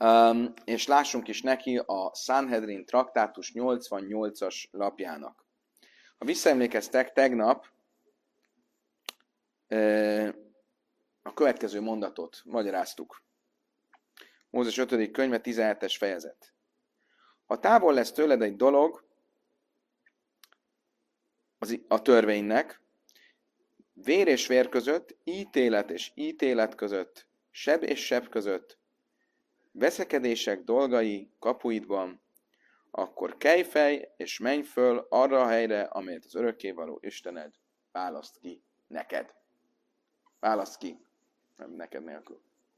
És lássunk is neki a Sanhedrin traktátus 88-as lapjának. Ha visszaemlékeztek, tegnap a következő mondatot magyaráztuk. Mózes 5. könyve 17-es fejezet. Ha távol lesz tőled egy dolog a törvénynek, vér és vér között, ítélet és ítélet között, seb és seb között, veszekedések dolgai kapuidban, akkor kelj fel és menj föl arra a helyre, amelyet az örökkévaló Istened választ ki neked. Választ ki, nem neked nélkül.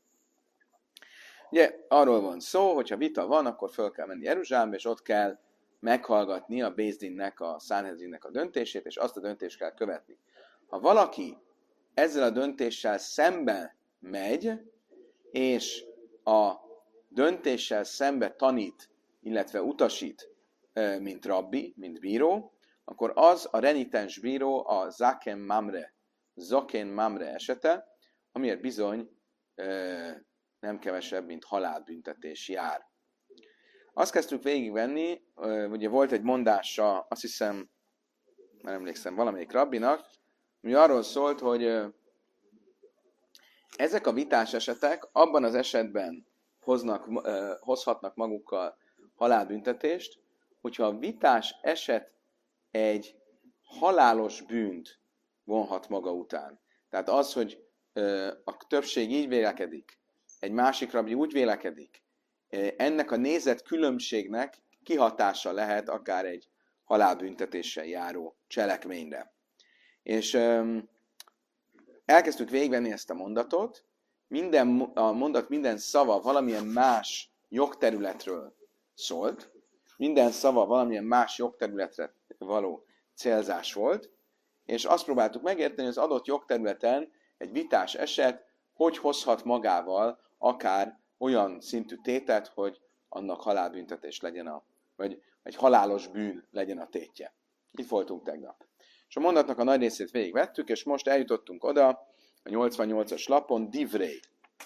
Ugye arról van szó, hogyha vita van, akkor föl kell menni Jeruzsálembe, és ott kell meghallgatni a Béz Dinnek, a Sanhedrinnek a döntését, és azt a döntést kell követni. Ha valaki ezzel a döntéssel szembe megy, és a döntéssel szembe tanít, illetve utasít, mint rabbi, mint bíró, akkor az a renitens bíró a Zaken Mamre esete, amiért bizony nem kevesebb, mint halálbüntetés jár. Azt kezdtük végigvenni, ugye volt egy mondása, azt hiszem, nem emlékszem, valamelyik rabbinak, ami arról szólt, hogy ezek a vitás esetek abban az esetben hozhatnak magukkal halálbüntetést, hogyha a vitás eset egy halálos bűnt vonhat maga után. Tehát az, hogy a többség így vélekedik, egy másik rabbi úgy vélekedik, ennek a nézet különbségnek kihatása lehet akár egy halálbüntetéssel járó cselekményre. És elkezdtük végigvenni ezt a mondatot, a mondat minden szava valamilyen más jogterületről szólt, minden szava valamilyen más jogterületre való célzás volt, és azt próbáltuk megérteni, hogy az adott jogterületen egy vitás eset hogy hozhat magával akár olyan szintű tétet, hogy annak halálbüntetés legyen vagy egy halálos bűn legyen a tétje. Itt voltunk tegnap. És a mondatnak a nagy részét végigvettük, és most eljutottunk oda, a 88-as lapon, Divrei.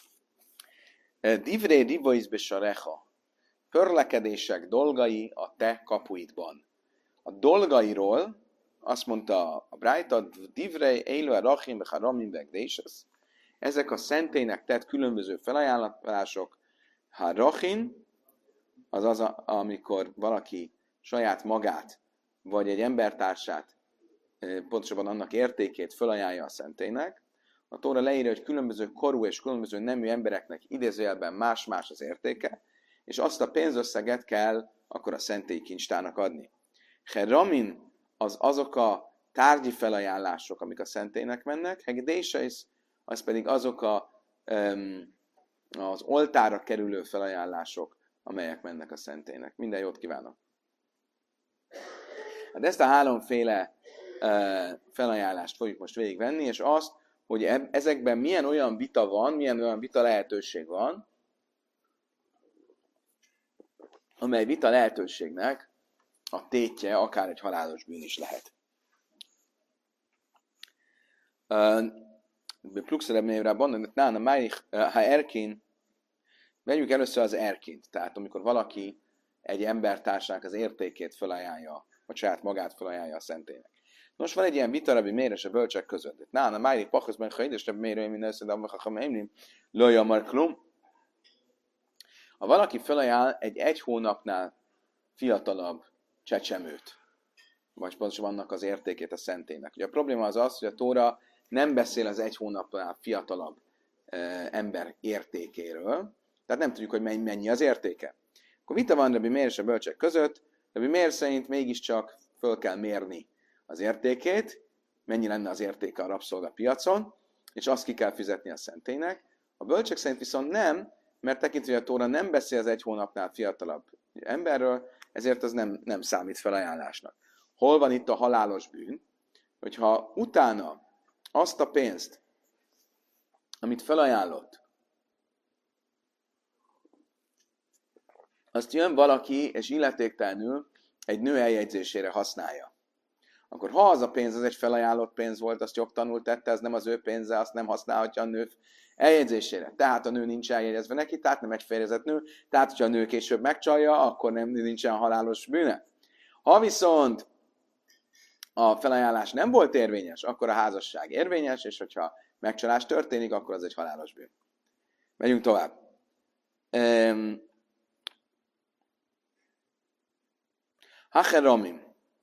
Divrei divois besarecha. Pörlekedések dolgai a te kapuidban. A dolgairól azt mondta a Brájta, Divrei eilu arachim becharamim begdéses. Ezek a szentélynek tett különböző felajánlások. Harachin, azaz, amikor valaki saját magát, vagy egy embertársát, pontosabban annak értékét felajánlja a szentélynek. A Tóra leírja, hogy különböző korú és különböző nemű embereknek idézőjelben más-más az értéke, és azt a pénzösszeget kell akkor a szentély kincstárnak adni. Heramin azok a tárgyi felajánlások, amik a szentélynek mennek, hegdéseis, az pedig azok az oltára kerülő felajánlások, amelyek mennek a szentélynek. Minden jót kívánok! Hát ezt a háromféle felajánlást fogjuk most végigvenni, és azt, hogy ezekben milyen olyan vita van, milyen olyan vita lehetőség van, amely vita lehetőségnek a tétje akár egy halálos bűn is lehet. Pluxerebnévrában, nána májich, ha erkin, vegyük először az erkint, tehát amikor valaki egy embertársának az értékét felajánlja, vagy saját magát felajánlja a szentélynek. Most van egy ilyen vita Rabbi Meir és a bölcsek között. Nána májich pachaszben hajdes Rabbi Meir, minden összed, amachachamemlim, lőja marklum. Ha valaki felajánl egy hónapnál fiatalabb csecsemőt, vagy pontosabban annak az értékét a szentélynek. Ugye a probléma az, hogy a Tóra nem beszél az egy hónapnál fiatalabb ember értékéről, tehát nem tudjuk, hogy mennyi az értéke. Akkor vita van Rabbi Meir és a bölcsek között, Rabbi Meir szerint mégiscsak föl kell mérni az értékét, mennyi lenne az értéke a rabszolgapiacon, és azt ki kell fizetni a szentélynek. A bölcsek szerint viszont nem, mert tekintve, hogy a Tóra nem beszél az egy hónapnál fiatalabb emberről, ezért az nem számít felajánlásnak. Hol van itt a halálos bűn? Hogyha utána azt a pénzt, amit felajánlott, azt jön valaki, és illetéktelenül egy nő eljegyzésére használja, akkor ha az a pénz az egy felajánlott pénz volt, azt jogtanul tette, ez nem az ő pénze, azt nem használhatja a nő eljegyzésére. Tehát a nő nincs eljegyezve neki, tehát nem egy férjezett nő, tehát hogyha a nő később megcsalja, akkor nincsen halálos bűne. Ha viszont a felajánlás nem volt érvényes, akkor a házasság érvényes, és hogyha megcsalás történik, akkor az egy halálos bűn. Megyünk tovább. Hacheramim.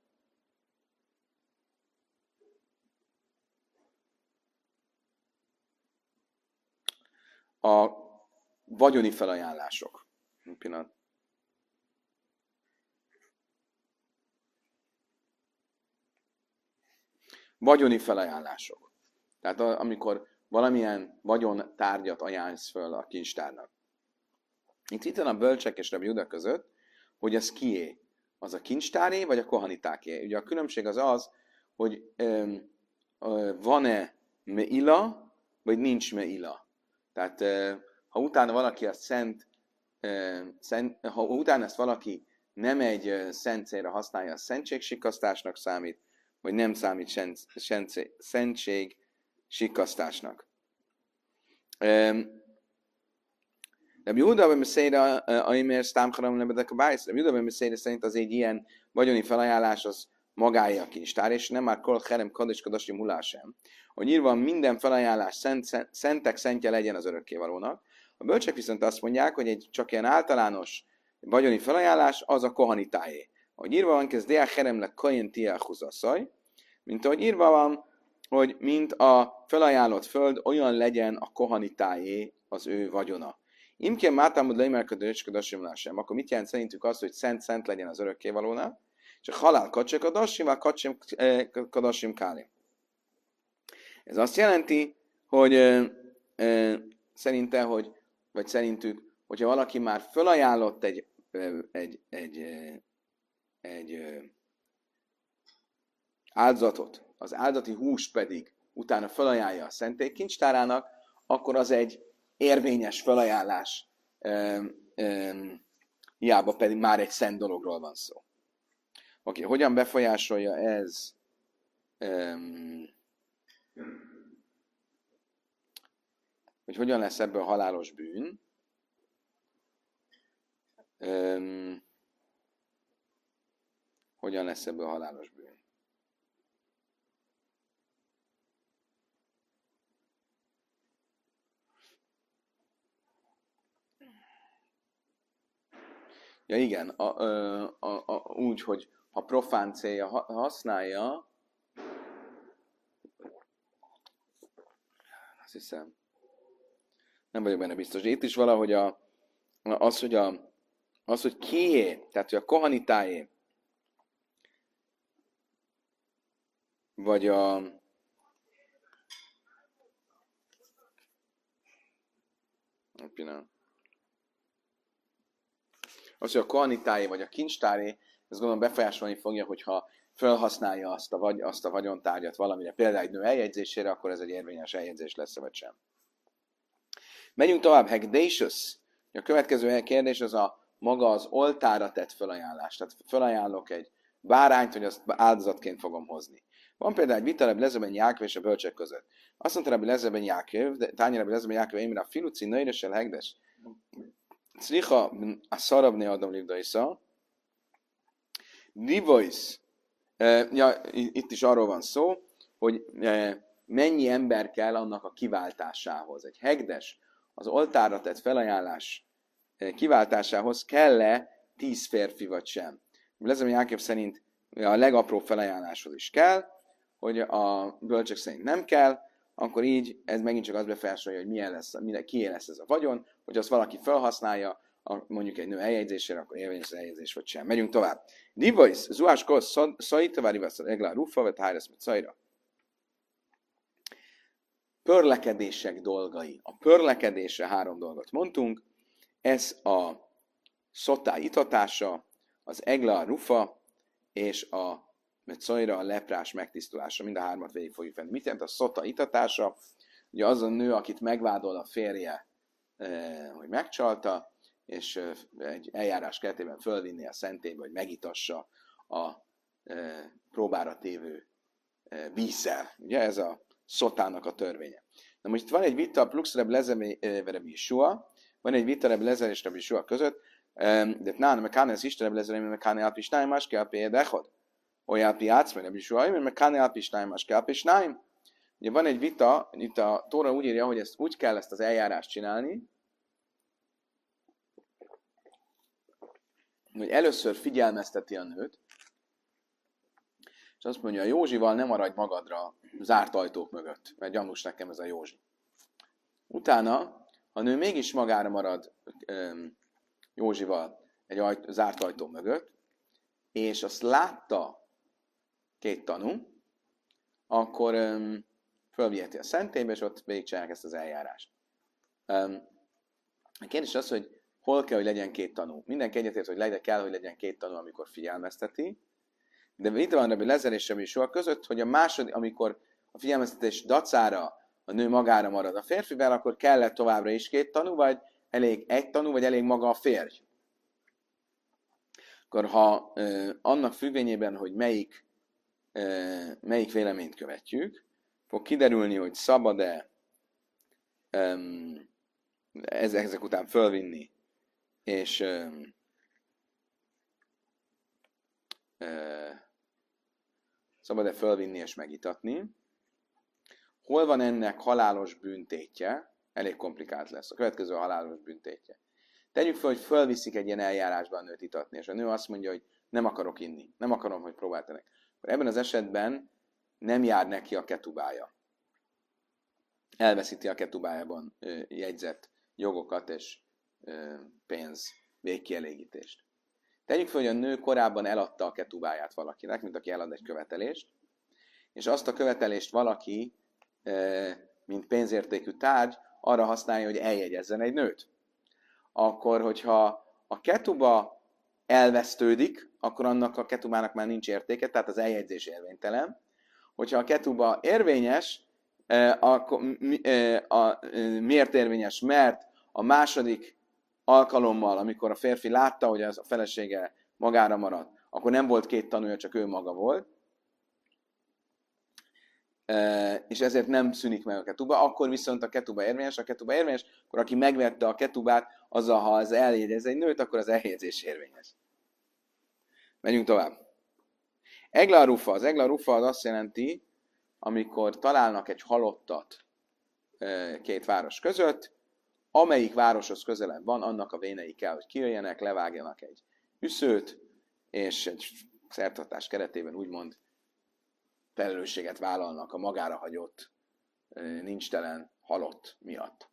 A vagyoni felajánlások. Pillanat. Vagyoni felajánlások. Tehát amikor valamilyen vagyontárgyat ajánlsz föl a kincstárnak. Itt van a bölcsek és Rabbi Juda között, hogy az kié. Az a kincstáré, vagy a kohanitáké. Ugye a különbség az az, hogy van-e meila, vagy nincs meila. Tehát ha utána valaki a ha utána ezt valaki nem egy szent célra használja, a szentségsikasztásnak számít, vagy nem számít szentségsikasztásnak. Rabbi Yehuda ben Meseira aimer sztámcharam lebedek a bájsz. Rabbi Yehuda ben Meseira szerint az egy ilyen vagyoni felajánlás az magája a kincstár, és nem már kol herem kadis kadasi mulá sem. Hogy írva minden felajánlás szentek szentje legyen az örökkévalónak. A bölcsek viszont azt mondják, hogy egy csak ilyen általános vagyoni felajánlás az a kohanitáé. Hogy írva van, kezd dea herem le kajen tia huzaszaj, mint ahogy írva van, hogy mint a felajánlott föld, olyan legyen a kohanitáé az ő vagyona. Imkén mátámud leimerkedősködösim sem. Akkor mit jelent szerintük az, hogy szent legyen az örökkévalónál? Csak halál kacsekadasim, vagy kacsekadasim kálim. Ez azt jelenti, hogy szerintük, hogyha valaki már felajánlott egy áldozatot, az áldozati húst pedig utána felajánlja a szentély kincstárának, akkor az egy érvényes felajánlás, hiába pedig már egy szent dologról van szó. Oké, hogyan befolyásolja ez hogy hogyan lesz ebből halálos bűn? Hogyan lesz ebből halálos bűn? Ja igen, úgy, hogy ha profán célja használja, azt hiszem, nem vagyok benne biztos. Itt is valahogy az, hogy kié, tehát hogy a kohanitáé, vagy az, hogy a kohanitáé, vagy a kincstáé, ezt gondolom befolyásolni fogja, hogyha felhasználja azt a vagyontárgyat valamire, például egy nő eljegyzésére, akkor ez egy érvényes eljegyzés lesz, vagy sem. Megyünk tovább, Hegdésus. A következő kérdés az maga az oltára tett felajánlás. Tehát felajánlok egy bárányt, hogy azt áldozatként fogom hozni. Van például egy vita Rabbi Eliezer ben Jákov és a bölcsek között. Azt mondta Rabbi Eliezer ben Jákov, Tányi Rabbi Eliezer ben Jákov, én a filuci nőresel hegdes. Clicha a szarabné adom livdaisza. Divois. Itt is arról van szó, hogy mennyi ember kell annak a kiváltásához. Egy hegdes, az oltárra tett felajánlás kiváltásához kell-e 10 férfi vagy sem. Lezem Jákov szerint a legapróbb felajánláshoz is kell, hogy a bölcsek szerint nem kell, akkor így ez megint csak az befolyásolja, hogy kié lesz ez a vagyon, hogy azt valaki felhasználja, mondjuk egy nő eljegyzésére, akkor érvényes az eljegyzés vagy sem. Megyünk tovább. Divais, zuáskos, szajtavárivasz, eglá, rufa, vet hájrasz, mit szajra. Pörlekedések dolgai. A pörlekedésre 3 dolgot mondtunk. Ez a szotá itatása, az egla, a rufa, és a metszajra, a leprás megtisztulása. Mind a 3-at végig fogjuk venni. Mit jelent a szotá itatása? Ugye az a nő, akit megvádol a férje, hogy megcsalta, és egy eljárás keretében fölvinni a szentélybe, hogy megitassa a próbára tévő vízzel. Ugye ez a szotának a törvénye. Na most itt van egy vita a Pluxreb Lezer Yeshua, van egy vita Reb Lezer és Reb Yeshua között, de nálam mekáne az Isten Reb Lezer, mekáne alpisnáim, más kell példechod. Olyan piac, mert Reb Yeshua, mekáne alpisnáim, más kell pisnáim. Ugye van egy vita, itt a Tóra úgy írja, hogy ezt úgy kell ezt az eljárást csinálni, hogy először figyelmezteti a nőt, és azt mondja, a Józsival nem maradj magadra zárt ajtók mögött, mert gyanús nekem ez a Józsi. Utána, a nő mégis magára marad Józsival egy zárt ajtó mögött, és azt látta két tanú, akkor fölviheti a szentélybe, és ott végigcsinálják ezt az eljárást. A kérdés az, hogy hol kell, hogy legyen két tanú. Mindenki egyetért, hogy kell, hogy legyen két tanú, amikor figyelmezteti, de itt van Rabbi Lezer és Rabbi Yeshua között, hogy a második, amikor a figyelmeztetés dacára a nő magára marad a férfivel, akkor kellett továbbra is két tanú, vagy elég egy tanú, vagy elég maga a férj. Akkor ha annak függvényében, hogy melyik véleményt követjük, fog kiderülni, hogy szabad-e ezek után fölvinni, és szabad-e fölvinni és megitatni. Hol van ennek halálos büntétje? Elég komplikált lesz. A következő a halálos büntétje. Tegyük fel, hogy fölviszik egy ilyen eljárásban a nőt itatni, és a nő azt mondja, hogy nem akarok inni, nem akarom, hogy próbáltanak. Ebben az esetben nem jár neki a ketubája. Elveszíti a ketubájában jegyzett jogokat és pénz végkielégítést. Tegyük fel, hogy a nő korábban eladta a ketubáját valakinek, mint aki elad egy követelést, és azt a követelést valaki, mint pénzértékű tárgy, arra használja, hogy eljegyezzen egy nőt. Akkor, hogyha a ketuba elvesztődik, akkor annak a ketubának már nincs értéke, tehát az eljegyzés érvénytelen. Hogyha a ketuba érvényes, akkor miért érvényes? Mert a második alkalommal, amikor a férfi látta, hogy az a felesége magára maradt, akkor nem volt két tanúja, csak ő maga volt, és ezért nem szűnik meg a ketuba, akkor viszont a ketuba érvényes, akkor aki megvette a ketubát, azzal, ha az eljegyez egy nőt, akkor az eljegyzés érvényes. Menjünk tovább. Egla rufa. Az egla rufa az azt jelenti, amikor találnak egy halottat két város között, amelyik városhoz közelebb van, annak a vénei kell, hogy kijöjjenek, levágjanak egy üszőt, és egy szertartás keretében úgymond felelősséget vállalnak a magára hagyott, nincstelen halott miatt.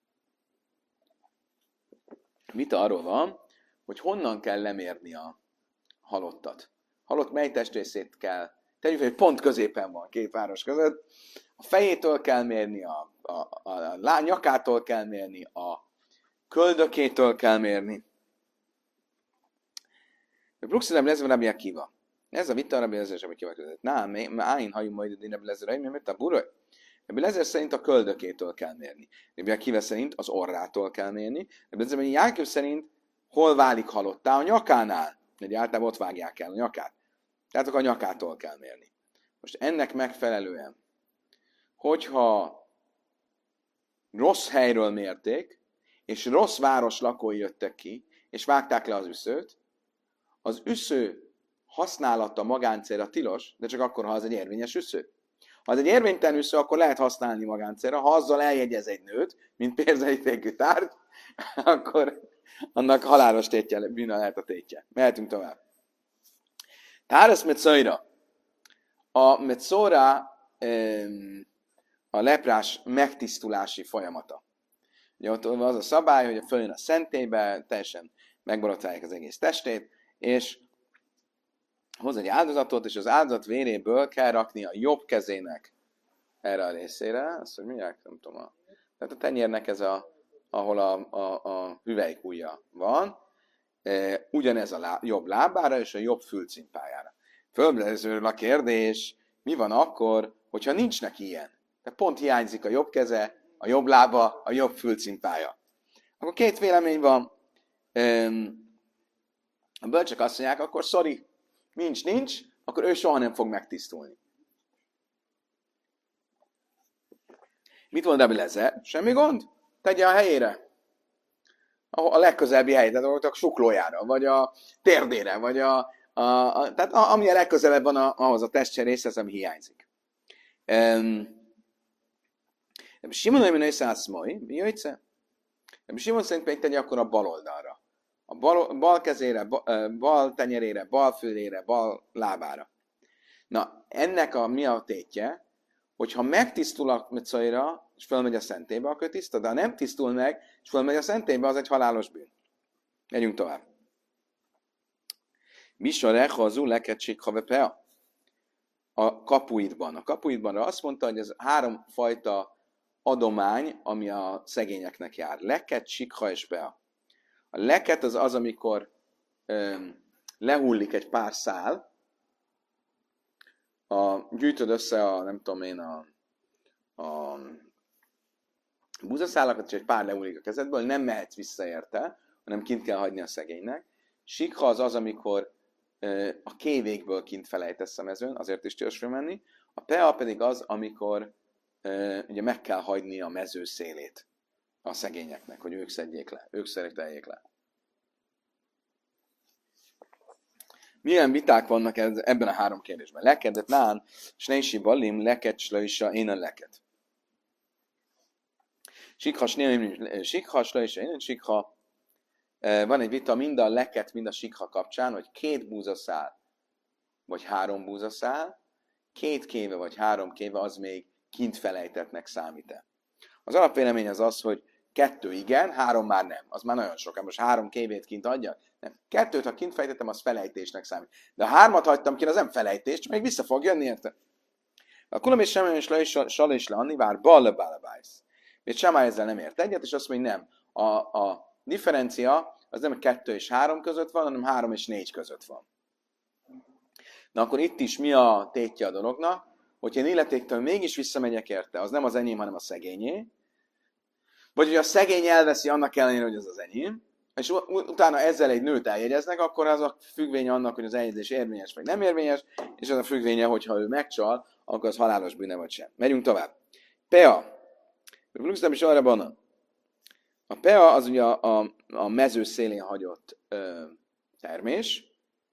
Vita arról van, hogy honnan kell lemérni a halottat. Halott mely testrészét kell, tegyük fel, hogy pont középen van két város között, a fejétől kell mérni, a nyakától kell mérni, a köldökétől kell mérni. Bruxelem lesz Rabbi Akiva. Ez a vita Rabbi Lezer és Rabbi Akiva között. Áin hajú majd Rabbi Lezer, mert a buraj. Rabbi Lezer szerint a köldökétől kell mérni. Rabbi Akiva szerint az orrától kell mérni. Rabbi Lezer Jákob szerint hol válik halottá? A nyakánál. Ugye általában ott vágják el a nyakát. Tehát a nyakától kell mérni. Most ennek megfelelően, hogyha rossz helyről mérték, és rossz város lakói jöttek ki, és vágták le az üszőt, az üsző használata magáncélra tilos, de csak akkor, ha az egy érvényes üsző. Ha az egy érvénytelen üsző, akkor lehet használni magáncélra. Ha azzal eljegyez egy nőt, mint pénzértékű tárgy, akkor annak halálos tétje, bűne lehet a tétje. Mehetünk tovább. Tárasz metszóra. A metszóra a leprás megtisztulási folyamata. Ugye ott az a szabály, hogy följön a szentélybe, teljesen megborotválják az egész testét, és hoz egy áldozatot, és az áldozat véréből kell rakni a jobb kezének erre a részére, azt, hogy mindjárt nem tudom, tehát a tenyérnek ez ahol a hüvelykujja van, ugyanez a jobb lábára és a jobb fülcimpájára. Fölmerül a kérdés, mi van akkor, hogyha nincs neki ilyen? De pont hiányzik a jobb keze, a jobb lába, a jobb fülcimpája. Akkor két vélemény van. A bölcsek azt mondják, akkor sorry, nincs, akkor ő soha nem fog megtisztulni. Mit mond Rabbi Lezer? Semmi gond? Tegye a helyére. A legközelebbi helyet, tehát a suklójára, vagy a térdére, vagy tehát ami a legközelebb van ahhoz a testcserészhez, ami hiányzik. Simon, hogy nősz ászmai, mi jöjjtsze? Simon szerint pedig tegye akkor a bal oldalra. A bal kezére, bal tenyerére, bal fülére, bal lábára. Na, ennek mi a tétje? Hogyha megtisztul a mecaira, és fölmegy a szentélybe, akkor tiszta, de ha nem tisztul meg, és fölmegy a szentélybe, az egy halálos bűn. Megyünk tovább. Misorecha azul leketség havepea. A kapuidban. A kapuidban azt mondta, hogy ez 3 fajta adomány, ami a szegényeknek jár. Leket, sikha és pea. A leket az, amikor lehullik egy pár szál, gyűjtöd össze a búzaszálakat, és egy pár lehullik a kezedből, nem mehetsz vissza érte, hanem kint kell hagyni a szegénynek. Sikha az, amikor a kévékből kint felejtesz a mezőn, azért is tilos menni. A pea pedig az, amikor ugye meg kell hagyni a mező szélét a szegényeknek, hogy ők szedjék le, ők szereteljék le. Milyen viták vannak ebben a 3 kérdésben? Lekedet nán, sneisi balim, leket, slöjsa, én a leket. Sikha, slöjsa, én sikha. Van egy vita mind a leket, mind a sikha kapcsán, hogy 2 búzaszál, vagy 3 búzaszál, 2 kéve, vagy 3 kéve, az még kint felejtettnek számít-e. Az alapvélemény az, hogy 2 igen, 3 már nem. Az már nagyon sok. Most 3 kévét kint adjak? Nem. 2-t, ha kint fejtettem, az felejtésnek számít. De ha 3-at hagytam ki, az nem felejtés, csak még vissza fog jönni, érte? A kulam és semmi is sal és le anni, vár ballabálabájsz. És Sámály ezzel nem ért egyet, és azt mondja, hogy nem. A differencia az nem 2 és 3 között van, hanem 3 és 4 között van. Na akkor itt is mi a tétje a dolognak? Hogyha én illetéktől mégis visszamegyek érte, az nem az enyém, hanem a szegényé. Vagy hogy a szegény elveszi annak ellenére, hogy az az enyém, és utána ezzel egy nőt eljegyeznek, akkor az a függvénye annak, hogy az eljegyzés érvényes vagy nem érvényes, és az a függvénye, hogyha ő megcsal, akkor az halálos bűne vagy sem. Megyünk tovább. Pea. Plusztam is arra van. A pea az ugye a mező szélén hagyott termés.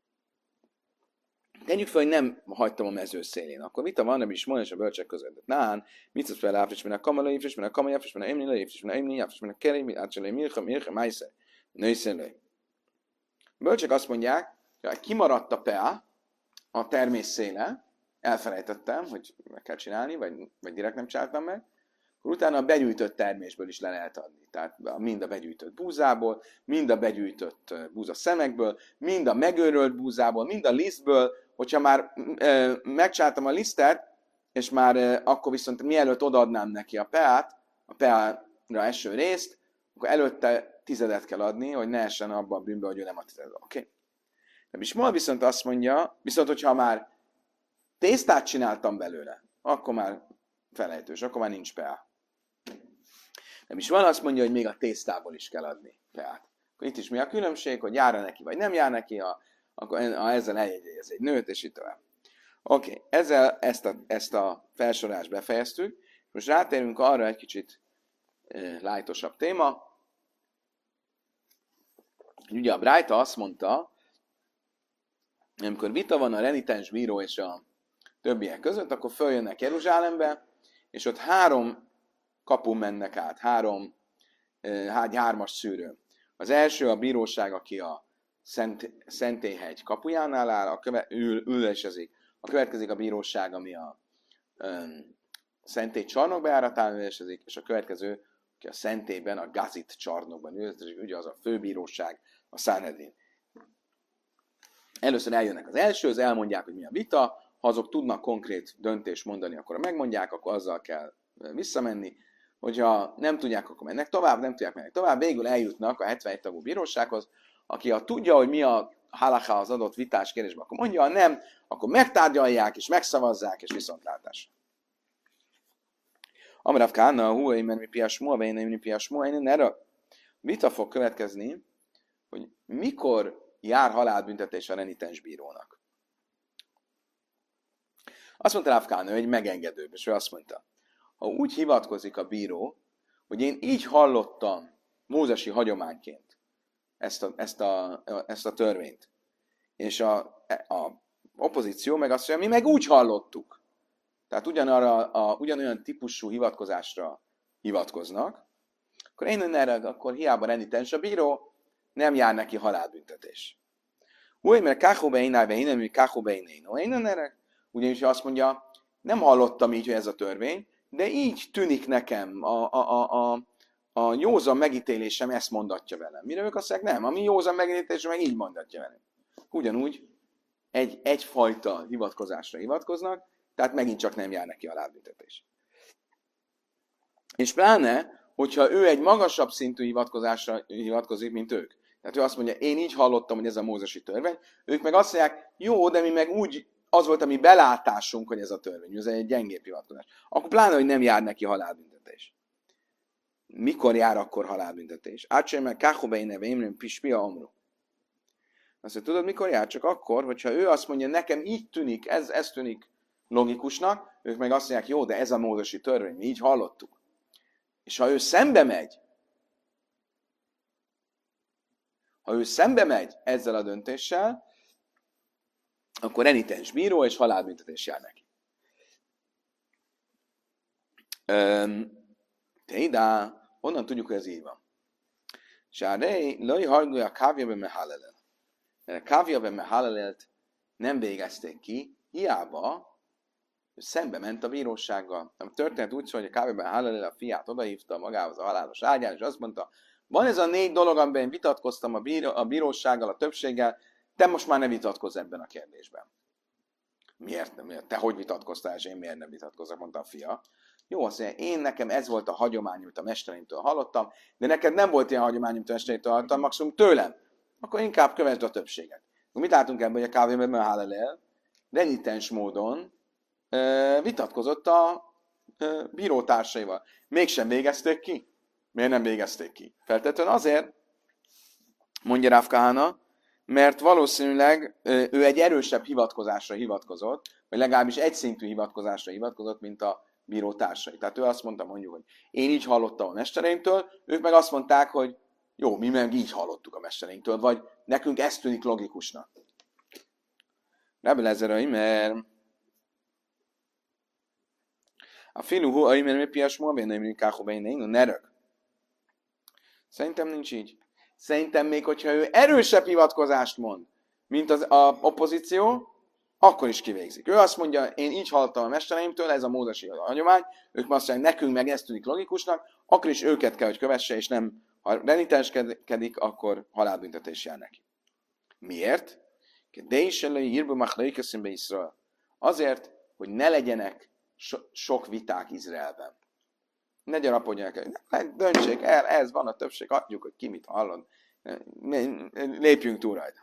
Tegyük fel, hogy nem hagytam a mező szélén. Akkor mit van, nem is mondja, és a bölcsek között. Nán, mit szól fel, áfris, mert a kamala éfris, mert a kamala éfris, mert a emni éfris, mert a emni éfris, mert a kerei, mert átcsalai, mircha, májszer, nőszenlői. A bölcsek azt mondják, hogy kimaradt a pea, a termés széle, elfelejtettem, hogy meg kell csinálni, vagy direkt nem csináltam meg, akkor utána a begyűjtött termésből is le lehet adni. Tehát mind a begyűjtött búzából, mind a begyűjtött búza szemekből, mind a megőrölt búzából, mind a lisztből, hogyha már megcsináltam a lisztet, és már akkor viszont mielőtt odaadnám neki a peára eső részt, akkor előtte 10 kell adni, hogy ne essen abba a bűnbe, hogy ő nem a 10. Oké? De Bismol viszont azt mondja, viszont hogyha már tésztát csináltam belőle, akkor már felejtős, akkor már nincs peá. Nem is van, azt mondja, hogy még a tésztából is kell adni peát. Akkor itt is mi a különbség, hogy jár neki, vagy nem jár neki, akkor ezzel eljegyez egy nőt, és itt tovább. Oké, ezzel ezt a felsorolást befejeztük. Most rátérünk arra egy kicsit lájtosabb téma. Ugye a Brájta azt mondta, amikor vita van a renitens bíró és a többiek között, akkor följönnek Jeruzsálembe, és ott 3 kapun mennek át, 3-as szűrő. Az első a bíróság, aki a Szentélyhegy kapujánál áll, ülésezik. A következik a bíróság, ami a Szentély csarnok bejáratán ülésezik, és a következő, aki a Szentélyben, a Gazit csarnokban ülésezik, ugye az a főbíróság, a Sanhedrin. Először eljönnek az elsőhöz, elmondják, hogy mi a vita, ha azok tudnak konkrét döntést mondani, akkor megmondják, akkor azzal kell visszamenni. Hogyha nem tudják, akkor mennek tovább, nem tudják, mennek tovább. Végül eljutnak a 71 tagú bírósághoz, aki ha tudja, hogy mi a halaká az adott vitás kérdésben, akkor mondja, ha nem, akkor megtárgyalják, és megszavazzák, és viszontlátás. Amarav Kána, huai, mert mi piás mua, vejnei, mi piás mua, én erre vita fog következni, hogy mikor jár halálbüntetés a renitens bírónak. Azt mondta Rav Kahana, ő egy megengedőbb, és ő azt mondta, ha úgy hivatkozik a bíró, hogy én így hallottam mózesi hagyományként ezt a törvényt, és a opozíció meg azt mondja, mi meg úgy hallottuk. Tehát ugyanolyan típusú hivatkozásra hivatkoznak, akkor én erre, akkor hiába renitens a bíró, nem jár neki halálbüntetés. Úgy, mert káhóbe inájbe innen, mi káhóbe innen erre. Ugyanis azt mondja, nem hallottam így, hogy ez a törvény, de így tűnik nekem, a józan megítélésem ezt mondatja velem. Mire ők azt mondják, nem, a mi józan megítélésem meg így mondatja velem. Ugyanúgy egyfajta hivatkozásra hivatkoznak, tehát megint csak nem jár neki halálbüntetés. És pláne, hogyha ő egy magasabb szintű hivatkozásra hivatkozik, mint ők. Tehát ő azt mondja, én így hallottam, hogy ez a mózesi törvény, ők meg azt mondják, jó, de mi meg úgy, az volt a mi belátásunk, hogy ez a törvény, ez egy gyengébb hivatkozás. Akkor pláne, hogy nem jár neki halálbüntetés. Mikor jár akkor halálbüntetés? Átsem meg káhobeine veimrem pispia amru. Azt mondja, tudod, mikor jár? Csak akkor, hogyha ő azt mondja, nekem így tűnik, ez tűnik logikusnak, ők meg azt mondják, jó, de ez a mózesi törvény, mi így hallottuk. És ha ő szembe megy ezzel a döntéssel, akkor renitens bíró és halálbüntetés jár neki. Teidá, honnan tudjuk, hogy ez így van? Sárei, lőj hargulja a kávjaben mehalelel. Mert a kávjaben mehalelelt nem végezték ki, hiába szembe ment a bírósággal. A történet úgy szól, hogy a kávjaben mehalelel a fiát odahívta magához a halálos ágyán, és azt mondta, van ez a 4 dolog, amiben én vitatkoztam a bírósággal, a többséggel, te most már ne vitatkozz ebben a kérdésben. Miért nem? Te hogy vitatkoztál, és én miért nem vitatkozok, mondta a fia. Jó, azt mondja, nekem ez volt a hagyomány, amit a mestereimtől hallottam, de neked nem volt ilyen hagyomány, amit a mestereimtől hallottam, maximum tőlem. Akkor inkább kövesd a többséget. Mit látunk ebben, hogy a kávében mehalelel, renitens módon vitatkozott a bírótársaival. Mégsem végezték ki. Miért nem végezték ki? Feltétlenül azért, mondja Rav Kahana, mert valószínűleg ő egy erősebb hivatkozásra hivatkozott, vagy legalábbis egyszintű hivatkozásra hivatkozott, mint a bíró társai. Tehát ő azt mondta mondjuk, hogy én így hallottam a mestereimtől, ők meg azt mondták, hogy jó, mi meg így hallottuk a mestereinktől, vagy nekünk ez tűnik logikusnak. Rebbe Lezer Aimer. A filuhu Aimer mi pias múlva, nem káhobein, én nerök. Szerintem nincs így. Szerintem még, hogyha ő erősebb hivatkozást mond, mint az opozíció, akkor is kivégzik. Ő azt mondja, én így hallottam a mestereimtől, ez a mózesi hagyomány, ők azt mondják, nekünk meg ez tűnik logikusnak, akkor is őket kell, hogy kövesse, és nem, ha renitenskedik, akkor halálbüntetés jár neki. Miért? Azért, hogy ne legyenek sok viták Izraelben. Ne gyarapodjanak el, döntsék el, ez van a többség, adjuk, hogy ki mit hallod. Lépjünk túl rajta.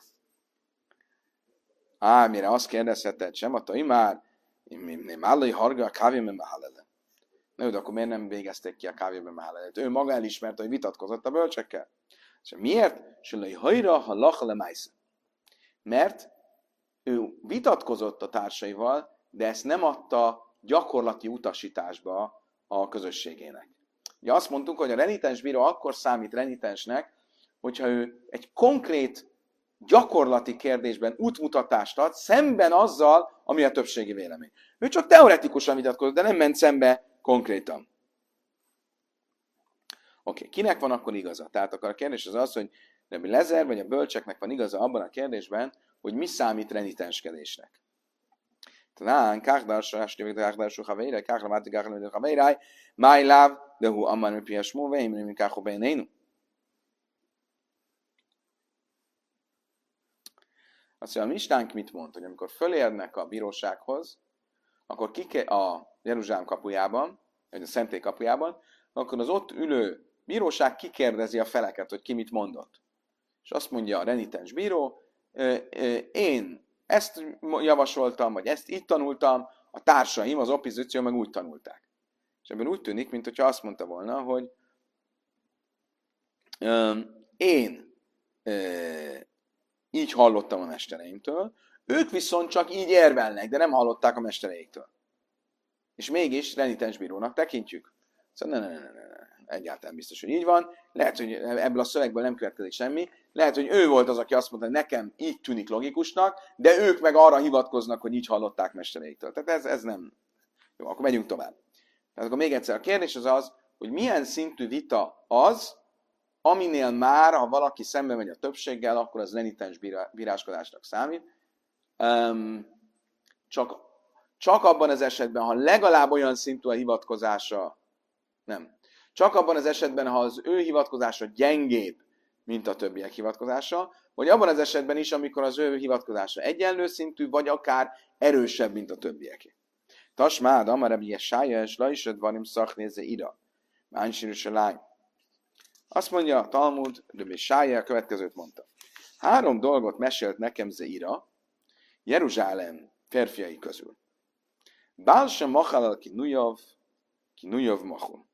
Mire azt kérdezheted, sem a már, nem állai harga a kávében behalele. Na, de akkor miért nem végezték ki a kávében behalele? Ő maga elismerte, hogy vitatkozott a bölcsekkel. És miért? Sülei hajra, ha lachale májsz. Mert ő vitatkozott a társaival, de ezt nem adta gyakorlati utasításba a közösségének. Ugye azt mondtuk, hogy a renitens bíró akkor számít renitensnek, hogyha ő egy konkrét gyakorlati kérdésben útmutatást ad, szemben azzal, ami a többségi vélemény. Ő csak teoretikusan vitatkozott, de nem ment szembe konkrétan. Oké, kinek van akkor igaza? Tehát akkor a kérdés az az, hogy Rebbe Lezer vagy a bölcseknek van igaza abban a kérdésben, hogy mi számít renitenskedésnek. Talán káhdarsás, káhdarsú havérai, káhlamáti káhlamáti havérai, májláv, de hú amman mi pias múlva, én mi káhobenénu. Azt mondja, a mistánk mit mond, hogy amikor fölérnek a bírósághoz, akkor a Jeruzsálem kapujában, vagy a szentély kapujában, akkor az ott ülő bíróság kikérdezi a feleket, hogy ki mit mondott. És azt mondja a renitens bíró, én ezt javasoltam, vagy ezt itt tanultam, a társaim, az opozíció meg úgy tanulták. És ebben úgy tűnik, mintha azt mondta volna, hogy én így hallottam a mestereimtől, Ők viszont csak így érvelnek, de nem hallották a mestereiktől. És mégis renitens bírónak tekintjük. Szóval ne. Egyáltalán biztos, hogy így van. Lehet, hogy ebből a szövegből nem következik semmi. Lehet, hogy ő volt az, aki azt mondta, hogy nekem így tűnik logikusnak, de ők meg arra hivatkoznak, hogy így hallották mestereiktől. Tehát ez nem... Jó, akkor megyünk tovább. Tehát akkor még egyszer a kérdés az, hogy milyen szintű vita az, aminél már, ha valaki szembe megy a többséggel, akkor az renitens bíráskodásnak számít. Csak abban az esetben, ha legalább olyan szintű a hivatkozása, nem. Csak abban az esetben, ha az ő hivatkozása gyengébb, mint a többiek hivatkozása, vagy abban az esetben is, amikor az ő hivatkozása egyenlő szintű, vagy akár erősebb, mint a többieké. Tasmád, Amarabi Jesája, és Laisöd Varim Szachnéze Ira. Mánsírus a lány. Azt mondja a Talmud, Rabbi Jesája a következőt mondta. 3 dolgot mesélt nekem Zeira, Jeruzsálem férfiai közül. Bál sem machalal ki nujav machul.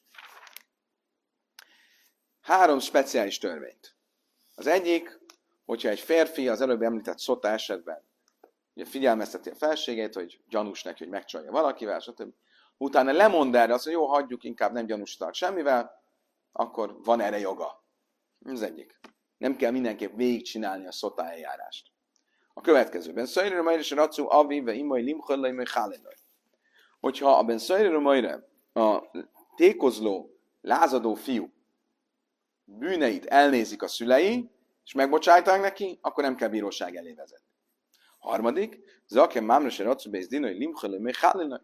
3 speciális törvényt. Az egyik, hogyha egy férfi az előbb említett szota esetben ugye figyelmezteti a felségét, hogy gyanús neki, hogy megcsalja valakivel, stb. Utána lemond erre, azt mondja, jó, hagyjuk, inkább nem gyanúsítanak semmivel, akkor van erre joga. Ez egyik. Nem kell mindenképp végigcsinálni a szota eljárást. A következőben, Szajrőre Majra se racú avive imaj limchöllai majd hálenaj. Hogyha a Ben Szajrőre Majra a tékozló, lázadó fiú bűneit elnézik a szülei, és megbocsájták neki, akkor nem kell bíróság elé vezetni. Harmadik, Zakem Mámra se racú bész dinaj limchöllai majd hálenaj.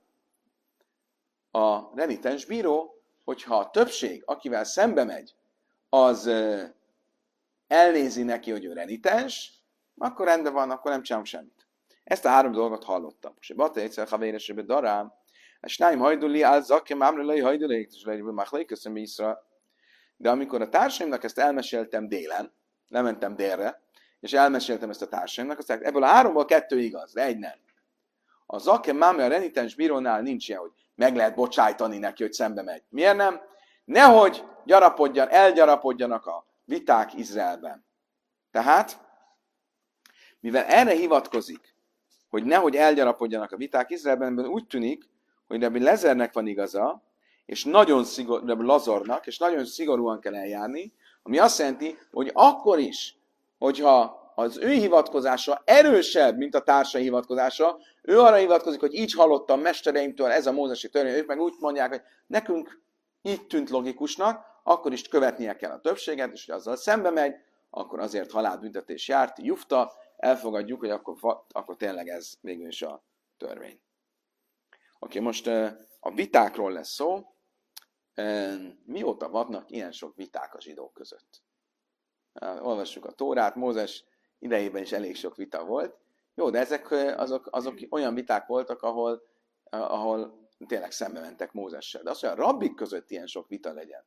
A renitens bíró, hogyha a többség, akivel szembe megy, az elnézi neki, hogy ő renitens, akkor rendben van, akkor nem csinálunk semmit. Ezt a 3 dolgot hallottam. És Bata egyszer havéresebe darám, és náim hajduli áll zakem ámrelai hajduli, és lejjből köszönöm Iszra. De amikor a társaimnak ezt elmeséltem délen, lementem délre, és elmeséltem ezt a társaimnak, azt mondták, ebből a 3-ból 2 igaz, de 1 nem. A zakem mámre a renitens bírónál nincs ilyen, hogy meg lehet bocsájtani neki, hogy szembe megy. Miért nem? Nehogy elgyarapodjanak a viták Izraelben. Tehát, mivel erre hivatkozik, hogy nehogy elgyarapodjanak a viták Izraelben, úgy tűnik, hogy Rabbi Lezernek van igaza, és nagyon Rabbi Lazarnak, és nagyon szigorúan kell eljárni, ami azt jelenti, hogy akkor is, hogyha az ő hivatkozása erősebb, mint a társai hivatkozása, ő arra hivatkozik, hogy így hallottam mestereimtől, ez a mózesi törvény, ők meg úgy mondják, hogy nekünk így tűnt logikusnak, akkor is követnie kell a többséget, és hogy azzal szembe megy, akkor azért halálbüntetés járt, jufta, elfogadjuk, hogy akkor tényleg ez végül is a törvény. Oké, most a vitákról lesz szó. Mióta vannak ilyen sok viták a zsidók között? Olvassuk a Tórát, Mózes idejében is elég sok vita volt. Jó, de ezek azok olyan viták voltak, ahol tényleg szembe mentek Mózessel. De az, hogy a rabbik között ilyen sok vita legyen.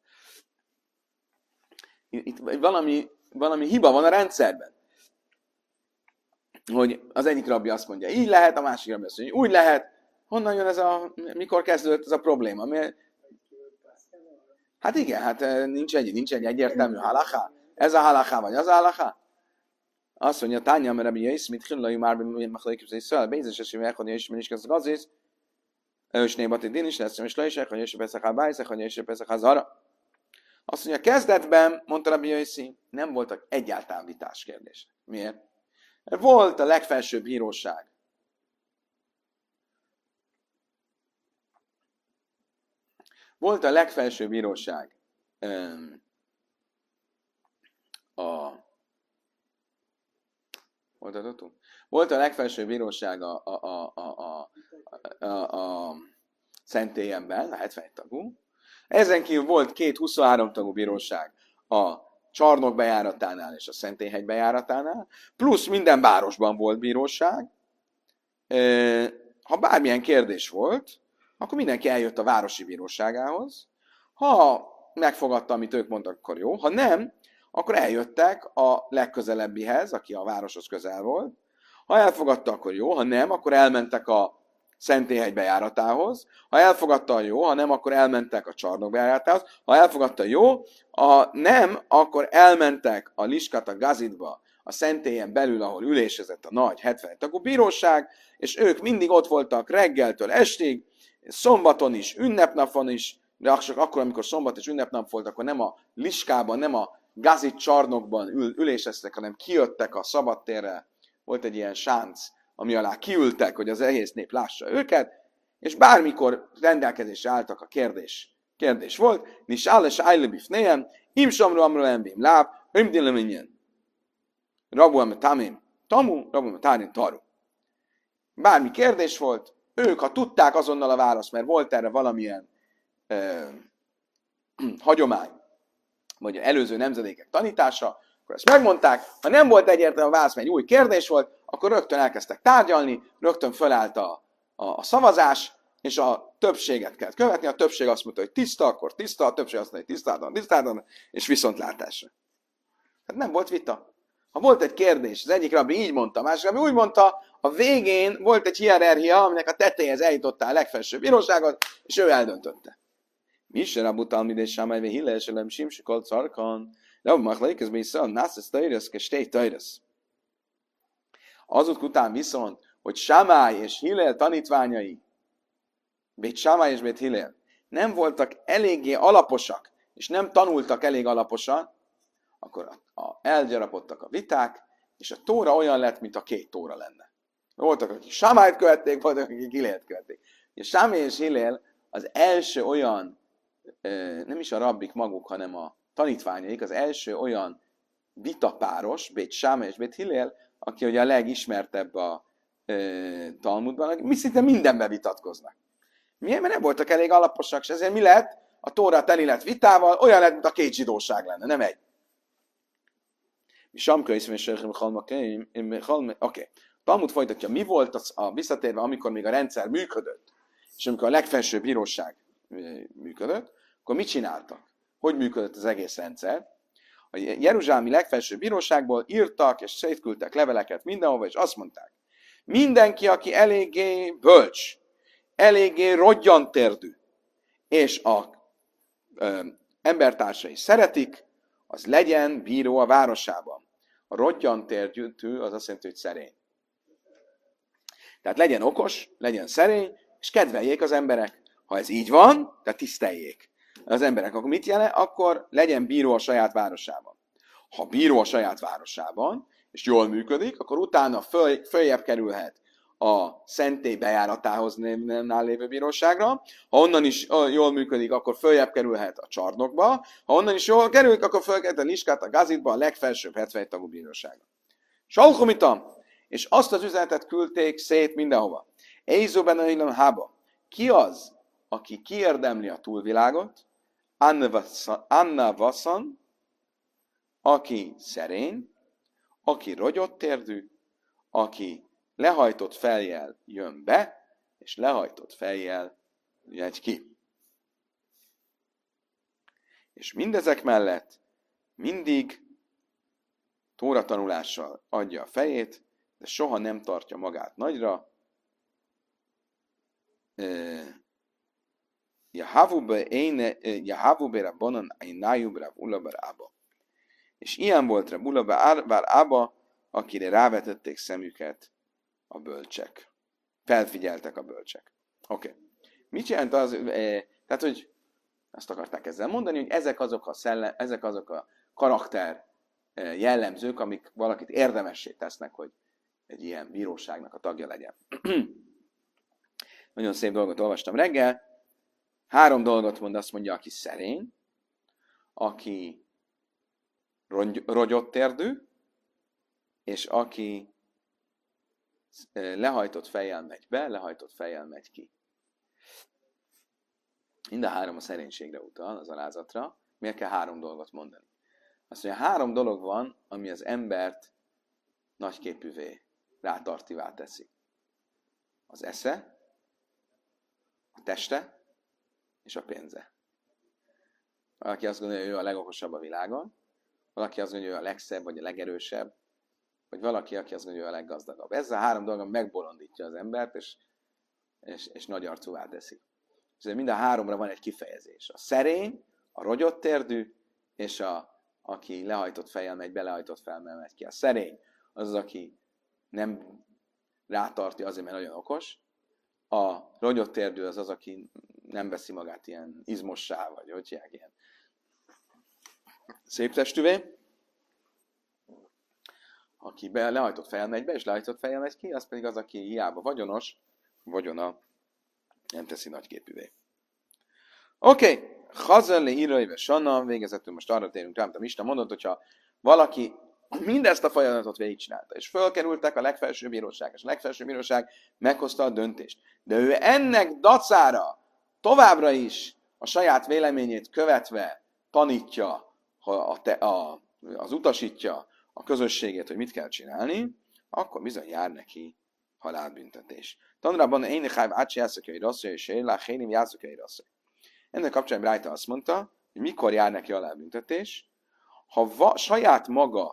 Itt valami hiba van a rendszerben. Hogy az egyik rabbi azt mondja, így lehet, a másik rabbi azt mondja, úgy lehet. Honnan jön mikor kezdődött ez a probléma? Hát igen, nincs egy egyértelmű halaká. Ez a halaká, vagy az a halaká? Azt mondja, Tánya, mert Rabbi Jöjsz, mit hillai már meghaláljuk az Iszrael, bézes esély meghalni, és mindig kezd az is, és nébati din is lesz, és lejsek, hogy és beszek a bájszek, hogy és beszek az arra. Azt mondja, kezdetben, mondta Rabbi Jöjszi, nem voltak egyáltalán vitás kérdések. Miért? Volt a legfelsőbb bíróság. Volt a legfelsőbb bíróság Volt a legfelsőbb bíróság a Szentélyenben, a 71 tagú. Ezen kívül volt 2 23 tagú bíróság a Csarnok bejáratánál és a Szentélyhegy bejáratánál, plusz minden városban volt bíróság. Ha bármilyen kérdés volt, akkor mindenki eljött a városi bíróságához. Ha megfogadta, amit ők mondtak, akkor jó. Ha nem, akkor eljöttek a legközelebbihez, aki a városhoz közel volt. Ha elfogadta, akkor jó. Ha nem, akkor elmentek a Szentélyhegy bejáratához. Ha elfogadta, jó. Ha nem, akkor elmentek a Csarnok bejáratához. Ha elfogadta, jó. Ha nem, akkor elmentek a Liskata Gazitba, a szentélyen belül, ahol ülésezett a nagy 70 tagú bíróság, és ők mindig ott voltak reggeltől estig, szombaton is, ünnepnapon is, de csak akkor, amikor szombat és ünnepnap volt, akkor nem a liskában, nem a gazit csarnokban üléseztek, hanem kijöttek a szabadtérre. Volt egy ilyen sánc, ami alá kiültek, hogy az egész nép lássa őket, és bármikor rendelkezésre álltak a kérdés volt, nis alles ájlebif néhem, im samru amru embim láb, imdilemenjen. Rabu eme tamim tamu, rabu eme tárin taru. Bármi kérdés volt, ők, ha tudták azonnal a választ, mert volt erre valamilyen hagyomány, vagy előző nemzedékek tanítása, akkor ezt megmondták. Ha nem volt egyértelmű a válasz, mert egy új kérdés volt, akkor rögtön elkezdtek tárgyalni, rögtön fölállt a szavazás, és a többséget kell követni. A többség azt mondta, hogy tiszta, akkor tiszta, a többség azt mondta, hogy tisztádon, és viszontlátásra. Tehát nem volt vita. Ha volt egy kérdés, az egyik rabbi így mondta, a másik rabbi úgy mondta, a végén volt egy hierarchia, aminek a tetejéhez eljutotta a legfelsőbb bíróságot, és ő eldöntötte. Mi se Rabu Talmid és Sámály ve Hillel se lem Simsi kol Carkan, Rabu Machlaikez be Iszal, Nászesz Tajresz, Kestej Tajresz. Azok után viszont, hogy Sámály és Hillel tanítványai, Bét Sámály és Bét Hillel nem voltak eléggé alaposak, és nem tanultak elég alaposan, akkor elgyarapodtak a viták, és a tóra olyan lett, mint a két tóra lenne. Voltak, akik Sámályt követték, voltak, akik Hillélt követték. És Sámály és Hillel az első olyan, nem is a rabbik maguk, hanem a tanítványaik, az első olyan vitapáros, Bét Sámály és Bét Hillel, aki ugye a legismertebb a Talmudban, akik szinte mindenben vitatkoznak. Miért? Mert nem voltak elég alaposak, és ezért mi lett? A tóra teli lett vitával, olyan lett, mint a két zsidóság lenne, nem egy. Oké. Talmud folytatja, mi volt a visszatérve, amikor még a rendszer működött, és amikor a legfelsőbb bíróság működött, akkor mit csináltak? Hogy működött az egész rendszer? A jeruzsálemi legfelsőbb bíróságból írtak és szétküldtek leveleket mindenhova, és azt mondták, mindenki, aki eléggé bölcs, eléggé roggyantérdű, és a embertársai szeretik, az legyen bíró a városában. A roggyantérdű az azt jelenti, hogy szerény. Tehát legyen okos, legyen szerény, és kedveljék az emberek. Ha ez így van, tehát tiszteljék az emberek, akkor mit jelent? Akkor legyen bíró a saját városában. Ha bíró a saját városában, és jól működik, akkor utána följebb kerülhet a szentély bejáratához lévő bíróságra. Ha onnan is jól működik, akkor följebb kerülhet a csarnokba. Ha onnan is jól kerül, akkor fölkerülhet a Niskát, a Gazitba, a legfelsőbb 70 tagú bíróságra. Salchomitam! És azt az üzenetet küldték szét mindenhova. Éjzóben a illam hába. Ki az, aki kiérdemli a túlvilágot? Anna Vassan, aki szerény, aki rogyottérdű, aki lehajtott fejjel jön be, és lehajtott fejjel megy ki. És mindezek mellett mindig tóra tanulással adja a fejét, de soha nem tartja magát nagyra. És ilyen volt Rab Ula bár Ába, akire rávetették szemüket a bölcsek. Felfigyeltek a bölcsek. Oké. Mit jelent az? Tehát, hogy azt akarták ezzel mondani, hogy ezek azok a karakter jellemzők, amik valakit érdemessé tesznek, hogy egy ilyen bíróságnak a tagja legyen. Nagyon szép dolgot olvastam reggel. 3 dolgot mond, azt mondja, aki szerény, aki rogyottérdű, és aki lehajtott fejjel megy be, lehajtott fejjel megy ki. Mind a 3 a szerénységre utal, az alázatra. Miért kell 3 dolgot mondani? Azt mondja, 3 dolog van, ami az embert nagyképűvé, rátartivá teszi. Az esze, a teste és a pénze. Valaki azt gondolja, hogy ő a legokosabb a világon, valaki azt gondolja, hogy ő a legszebb, vagy a legerősebb, vagy valaki, aki azt gondolja, hogy ő a leggazdagabb. Ez a 3 dolog megbolondítja az embert, és nagy arcúvá teszi. És mind a 3-ra van egy kifejezés. A szerény, a rogyottérdű, és aki lehajtott fejjel megy be, lehajtott fejjel megy ki. A szerény az, aki nem rátartja azért, mert nagyon okos. A rogyott térdű az, aki nem veszi magát ilyen izmossá, vagy hogy hívják, ilyen szép testűvé. Aki lehajtott fejjel megy be, és lehajtott fejjel megy ki, az pedig az, aki hiába vagyonos, vagyona nem teszi nagyképűvé. Oké, Chazal le íróive sanna, végezetül most arra térünk rá, amit a Misna mondott, hogyha valaki mindezt a folyamatot végigcsinálta, és fölkerültek a legfelsőbb bíróság, és a legfelsőbb bíróság meghozta a döntést. De ő ennek dacára továbbra is a saját véleményét követve tanítja, az utasítja a közösségét, hogy mit kell csinálni, akkor bizony jár neki halálbüntetés. Tanrában én hájv átjászok, rasszja és élá, hénim jászok, rasszja. Ennek kapcsán Brájta azt mondta, hogy mikor jár neki halálbüntetés, ha saját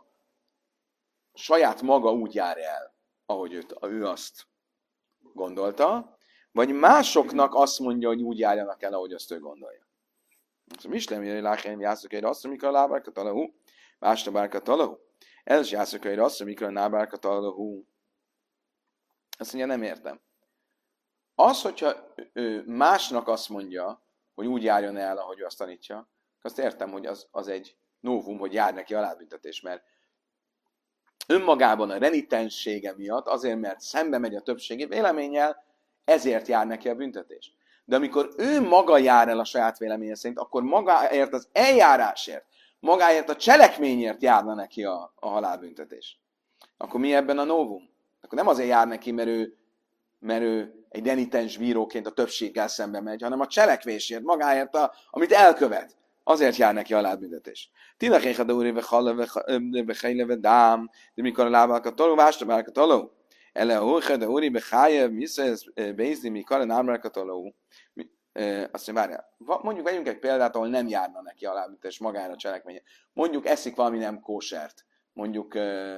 maga úgy jár el, ahogy ő azt gondolta, vagy másoknak azt mondja, hogy úgy járjanak el, ahogy azt ő gondolja. Szóval Mislem, hogy láhén jászok egy rasszra, mikor a lábárkat alahú, másra bárkat alahú. Ez is jászok egy rasszra, mikor a lábárkat alahú. Azt mondja, nem értem. Az, hogyha ő másnak azt mondja, hogy úgy járjon el, ahogy ő azt tanítja, azt értem, hogy az egy novum, hogy jár neki halálbüntetés, mert önmagában a renitensége miatt, azért, mert szembe megy a többségi véleménnyel, ezért jár neki a büntetés. De amikor ő maga jár el a saját véleménye szerint, akkor magáért az eljárásért, magáért a cselekményért járna neki a halálbüntetés. Akkor mi ebben a novum? Akkor nem azért jár neki, mert ő egy renitens bíróként a többséggel szembe megy, hanem a cselekvésért, magáért, amit elkövet. Azért jár neki a halálbüntetés. Tilachén hadúri vechajle dám, de mikor a lábákat toló, vástabákat toló. Ele a hadúri bechajev, miszesz bézni, mikor a námrákat toló. Azt mondja, várjál, mondjuk vegyünk egy példát, ahol nem járna neki a halálbüntetés magára a cselekménye. Mondjuk eszik valami nem kósert, mondjuk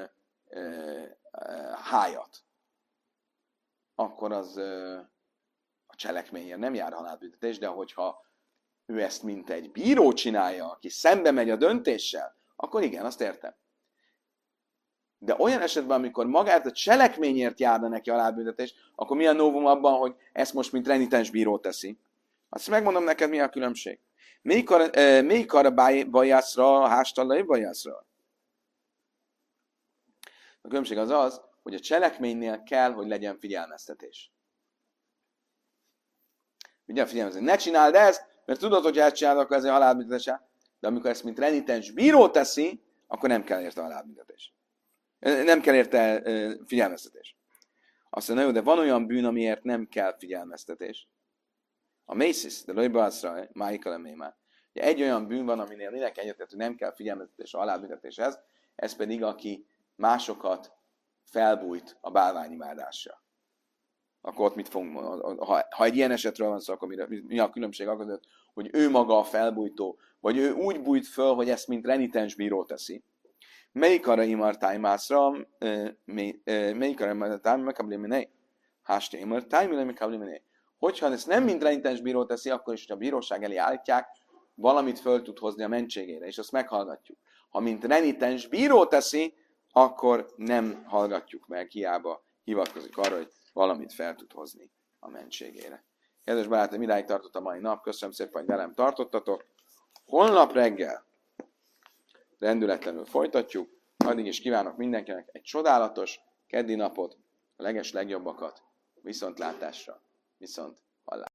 hájat. Akkor az a cselekményért nem jár halálbüntetés, de hogyha ő ezt mint egy bíró csinálja, aki szembe megy a döntéssel, akkor igen, azt értem. De olyan esetben, amikor magát a cselekményért járna neki halálbüntetés, akkor mi a novum abban, hogy ezt most mint renitens bíró teszi? Azt megmondom neked, mi a különbség. Melyik arra bajászra, hástallai bajászra? A különbség az, hogy a cselekménynél kell, hogy legyen figyelmeztetés. Ugye figyelmeztetés. Ne csináld ezt, mert tudod, hogy ezt csinálod, akkor ezért halálbüntetés. De amikor ezt mint renitens bíró teszi, akkor nem kell érte halálbüntetés. Nem kell érte figyelmeztetés. Azt mondja, de van olyan bűn, amiért nem kell figyelmeztetés. A mészis, de lojbászra, májikal már. Egy olyan bűn van, aminél mindenki egyetett, hogy nem kell figyelmeztetés a halálbüntetéshez, ez pedig aki másokat felbújt a bálványimádásra. Akkor ott mit fogunk, ha egy ilyen esetről van szó, akkor mi a különbség között, hogy ő maga a felbújtó, vagy ő úgy bújt föl, hogy ezt mint renitens bíró teszi. Melyik arra imartájmászra, melyik arra imartájmászra, megkabli háste imartájmászra, megkabli hogyha ezt nem mint renitens bíró teszi, akkor is, hogy a bíróság elé állítják, valamit föl tud hozni a mentségére, és azt meghallgatjuk. Ha mint renitens bíró teszi, akkor nem hallgatjuk meg, hiába hivatkozik arra, hogy valamit fel tud hozni a mentségére. Kedves barátaim, idáig tartott a mai nap, köszönöm szépen, hogy velem tartottatok. Holnap reggel rendületlenül folytatjuk, addig is kívánok mindenkinek egy csodálatos keddi napot, a leges legjobbakat, viszontlátásra, viszont hallásra.